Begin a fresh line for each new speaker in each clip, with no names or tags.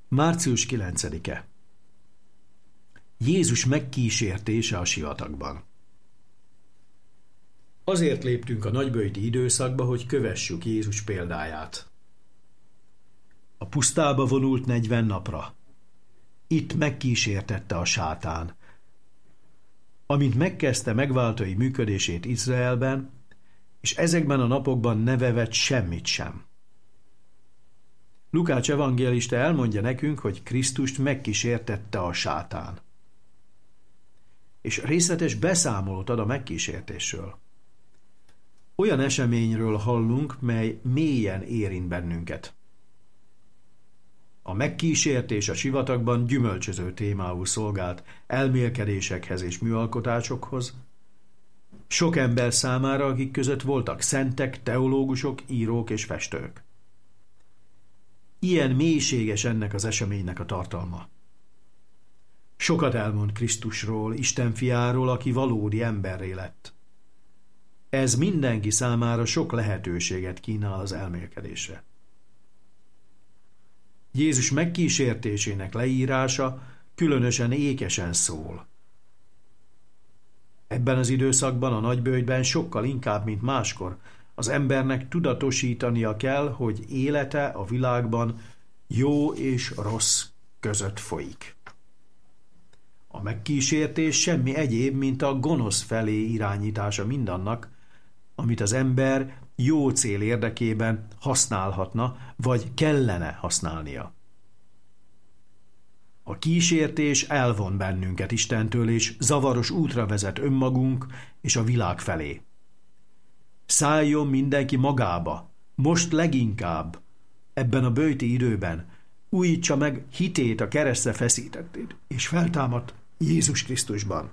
Március 9-e. Jézus megkísértése a sivatagban. Azért léptünk a nagyböjti időszakba, hogy kövessük Jézus példáját. A pusztába vonult 40 napra. Itt megkísértette a sátán. Amint megkezdte megváltói működését Izraelben, és ezekben a napokban ne vevett semmit sem. Lukács evangélista elmondja nekünk, hogy Krisztust megkísértette a sátán. És részletes beszámolót ad a megkísértésről. Olyan eseményről hallunk, mely mélyen érint bennünket. A megkísértés a sivatagban gyümölcsöző témául szolgált elmélkedésekhez és műalkotásokhoz, sok ember számára, akik között voltak szentek, teológusok, írók és festők. Ilyen mélységes ennek az eseménynek a tartalma. Sokat elmond Krisztusról, Isten fiáról, aki valódi emberré lett. Ez mindenki számára sok lehetőséget kínál az elmélkedésre. Jézus megkísértésének leírása különösen ékesen szól. Ebben az időszakban, a nagyböjtben sokkal inkább, mint máskor, az embernek tudatosítania kell, hogy élete a világban jó és rossz között folyik. A megkísértés semmi egyéb, mint a gonosz felé irányítása mindannak, amit az ember jó cél érdekében használhatna, vagy kellene használnia. A kísértés elvon bennünket Istentől, és zavaros útra vezet önmagunk és a világ felé. Szálljon mindenki magába, most leginkább, ebben a böjti időben, újítsa meg hitét a keresztre feszítettét, és feltámadt Jézus Krisztusban.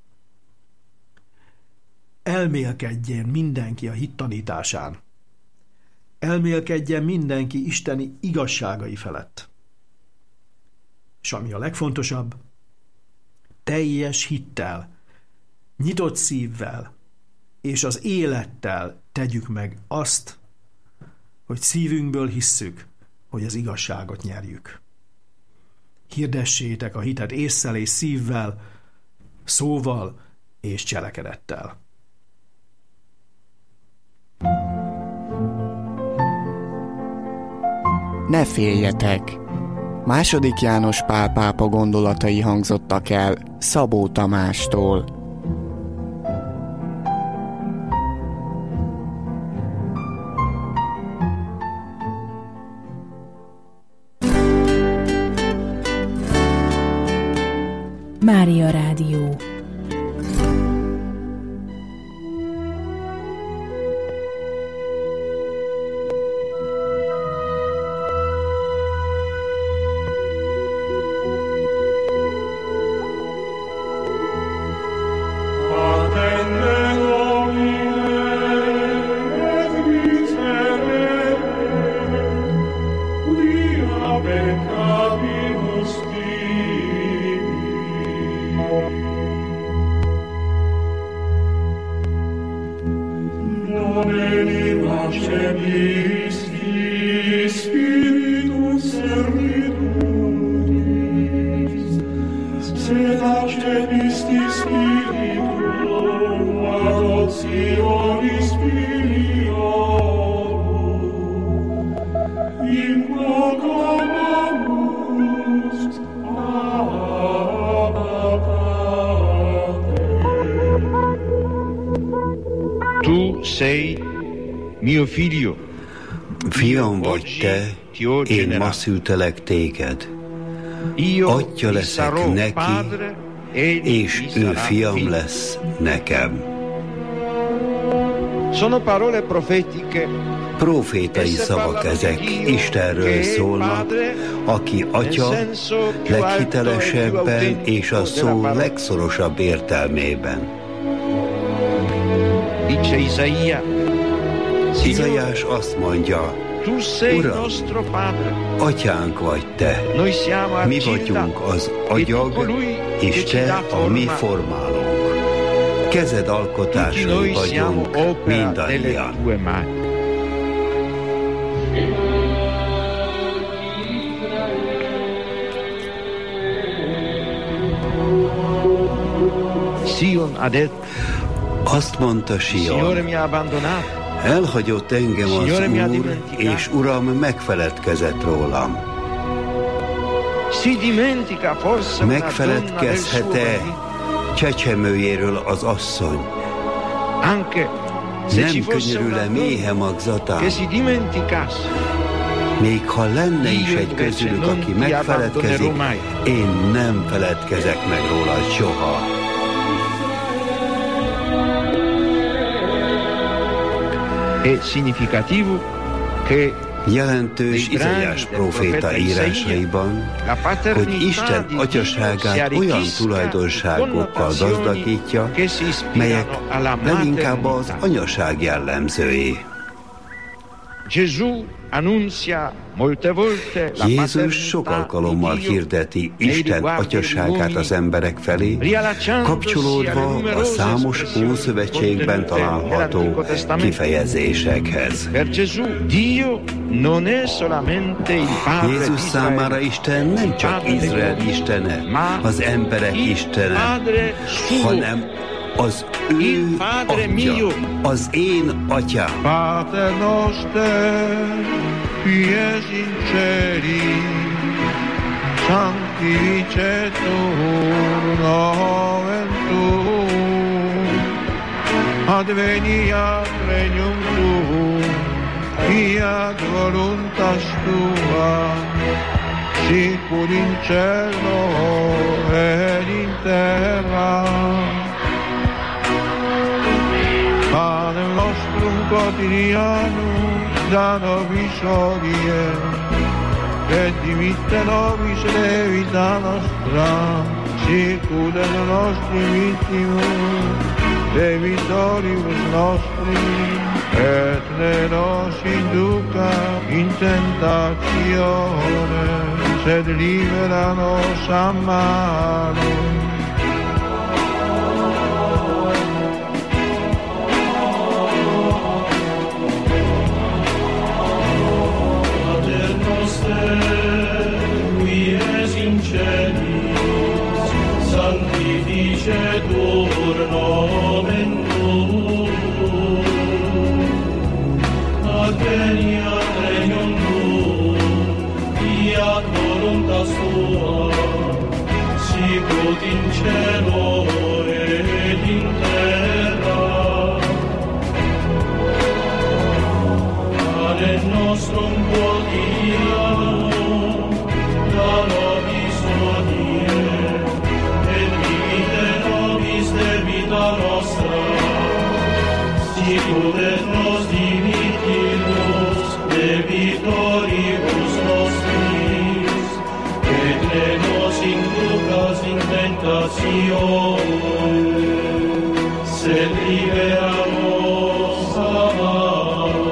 Elmélkedjen mindenki a hit tanításán. Elmélkedjen mindenki isteni igazságai felett. És ami a legfontosabb, teljes hittel, nyitott szívvel és az élettel tegyük meg azt, hogy szívünkből hisszük, hogy az igazságot nyerjük. Hirdessétek a hitet ésszel és szívvel, szóval és cselekedettel.
Ne féljetek! II. János Pál pápa gondolatai hangzottak el Szabó Tamástól.
Mária Rádió.
Tu sei mio figlio.
Fiam vagy te, én ma szültelek téged. Atya leszek neki, és ő fiam lesz nekem.
Sono parole profetiche.
Profétai szavak ezek, Istenről szólnak, aki Atya leghitelesebben és a szó legszorosabb értelmében.
Dice
Izaiás azt mondja, Uram, Atyánk vagy te, mi vagyunk az agyag, és te a mi formálónk. Kezed alkotásai vagyunk mindannyian.
Sion ha detto,
Azt mondta
Signore
Sion,
mi ha abbandonato,
elhagyott engem az
Signore mi ha
Úr,
dimenticato.
és Uram megfeledkezett rólam.
Si dimentica forse una donna del suo
Megfeledkezhet-e
marito?
csecsemőjéről az asszony?
Anche se
Nem
ci fosse
könyörül-e
una
méhe
donna
magzatán?
che si dimenticasse,
Még ha lenne is
Io
egy
invece
közülük,
non
aki
ti
megfeledkezik,
abbandonerò mai.
én nem feledkezek meg rólad soha.
è significativo che
Jelentős Izaiás próféta írásaiban, hogy Isten atyaságát olyan tulajdonságokkal gazdagítja, melyek leginkább az anyaság jellemzői. Jézus sok alkalommal hirdeti Isten atyaságát az emberek felé, kapcsolódva a számos Ószövetségben található kifejezésekhez. Jézus számára Isten nem csak Izrael istene, az emberek istene, hanem az ő atya, az én atyám.
Pater noster, qui es in celi, sanctificetur nomen tuum, adveniat regnum tuum, fiat voluntas tua, sicur in cielo ed in terra. Panem nostrum quotidianum da nobis hodie, et dimitte nobis debita nostra, sicut et nostri vittimus debitoribus nostri, et ne nos induca in tentatione, sed libera nos a malo.
Sanctificetur nomen tuum, adveniat regnum tuum, fiat voluntas tua, sicut in cielo et in terra. Panem nostrum quotidianum da nobis hodie, et dimitte nobis debita nostra, sicut et nos dimittimus debitoribus nostris, et ne nos inducas in tentatione, sed libera nos a malo.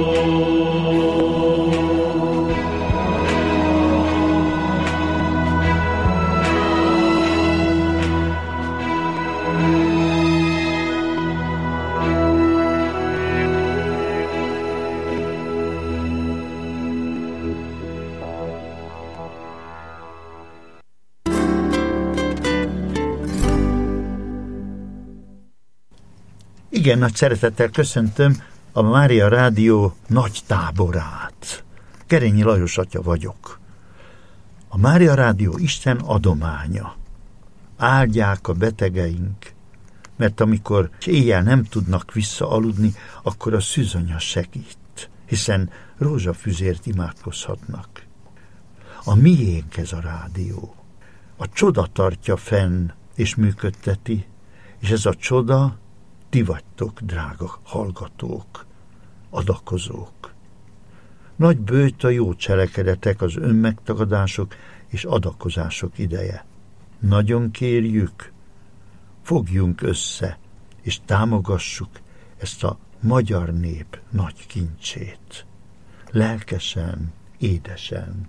Igen, nagy szeretettel köszöntöm a Mária Rádió nagy táborát. Kerényi Lajos atya vagyok. A Mária Rádió Isten adománya. Áldják a betegeink, mert amikor éjjel nem tudnak visszaaludni, akkor a szűzanya segít, hiszen rózsafüzért imádkozhatnak. A miénk ez a rádió. A csoda tartja fenn és működteti, és ez a csoda ti vagytok, drága hallgatók, adakozók. Nagy bőjt a jó cselekedetek, az önmegtagadások és adakozások ideje. Nagyon kérjük, fogjunk össze, és támogassuk ezt a magyar nép nagy kincsét. Lelkesen, édesen.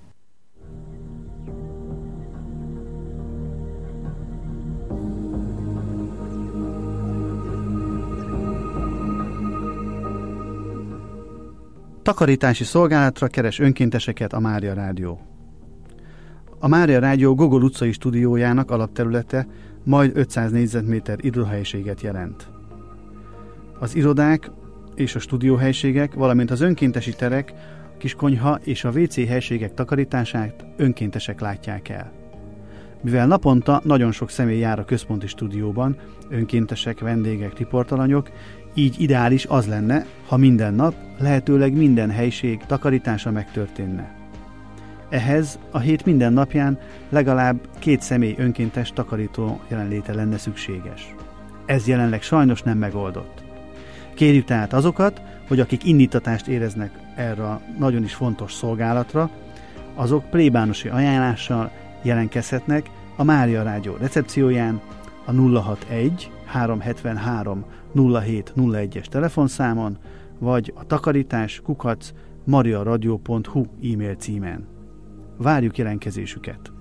Takarítási szolgálatra keres önkénteseket a Mária Rádió. A Mária Rádió Gogol utcai stúdiójának alapterülete majd 500 négyzetméter irodahelyiséget jelent. Az irodák és a stúdióhelyiségek, valamint az önkéntesi terek, a kiskonyha és a WC helységek takarítását önkéntesek látják el. Mivel naponta nagyon sok személy jár a központi stúdióban, önkéntesek, vendégek, riportalanyok, így ideális az lenne, ha minden nap, lehetőleg minden helység takarítása megtörténne. Ehhez a hét minden napján legalább 2 személy önkéntes takarító jelenléte lenne szükséges. Ez jelenleg sajnos nem megoldott. Kérjük tehát azokat, hogy akik indítatást éreznek erre a nagyon is fontos szolgálatra, azok plébánosi ajánlással jelentkezhetnek a Mária Rádió recepcióján a 061 373 0701-es telefonszámon, vagy a takarítás @mariaradio.hu e-mail címen. Várjuk jelentkezésüket!